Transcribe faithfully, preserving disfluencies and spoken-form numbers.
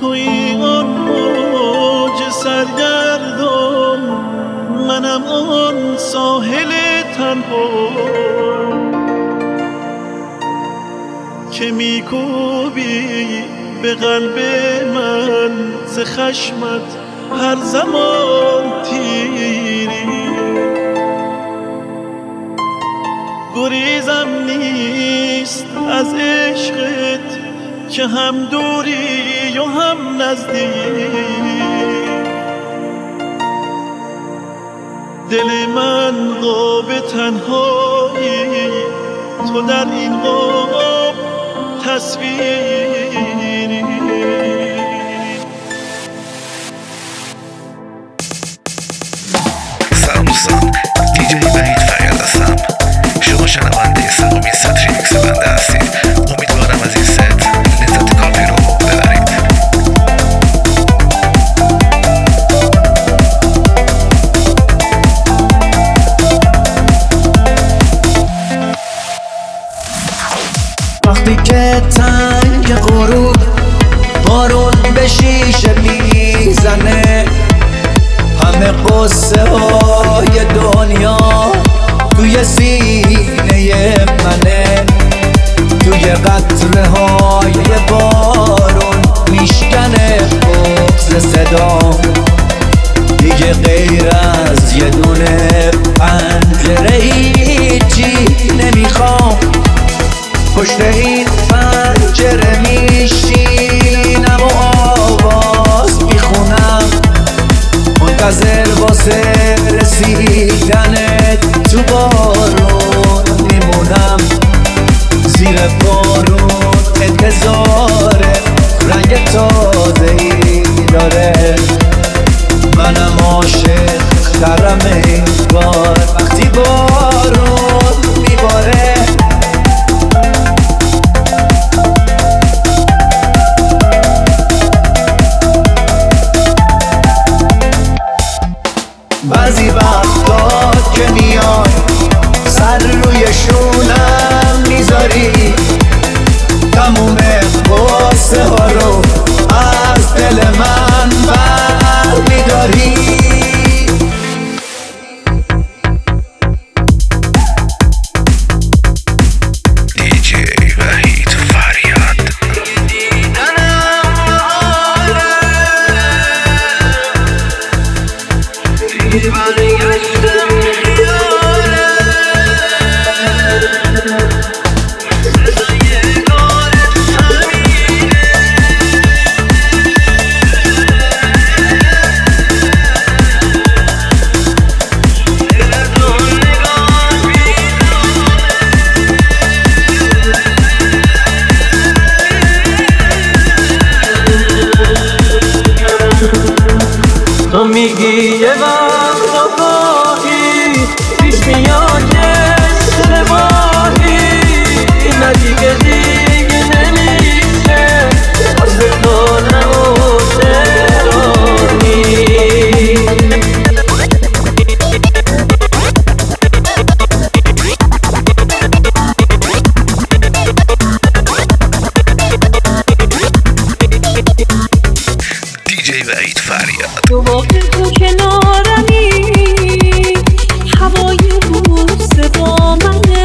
توی آن موج سرگردان، منم آن ساحل تنها که میکوبی به قلب من ز خشمت هر زمان تیری. گریزم نیست از عشقت که هم دوری و هم نزدیک. دل من قاب تنهایی، تو در این قاب تصویری. سلام دوستان، دیجی وحید فریاد هستم. شما شنونده سومین ست ریمیکس بنده هستید. امیدوارم از این ست لذت کافی رو ببرید. وقتی که تنگ غروب بارون به شیشه میزنه، همه قصه های دنیا توی سینه منه. توی قطره های بارون میشکنه بغض صدام. دیگه غیر از یه دونه پنجره هیچی نمیخوام. پشت این پنجره میشینم و آواز میخونم، منتظر واسه رسیدنت تو بارون میمونم. زیر بارون انتظاره رنگ تازه‌ای داره. منم عاشق ترم این بار وقتی بارون میباره. بعضی وقتا که میای سر روی شونم میذاری، تموم قصه ها رو از دل من بر میداری. دیجی وحید فریاد. تو میگی یه وقت آگاهی پیش میاد یه اشتباهی، نه دیگه دیگه نمیشه واسه تو نمون ترانی. دیجی وحید فریاد. تو واقع تو کنارمی، هوای بوسه با منه.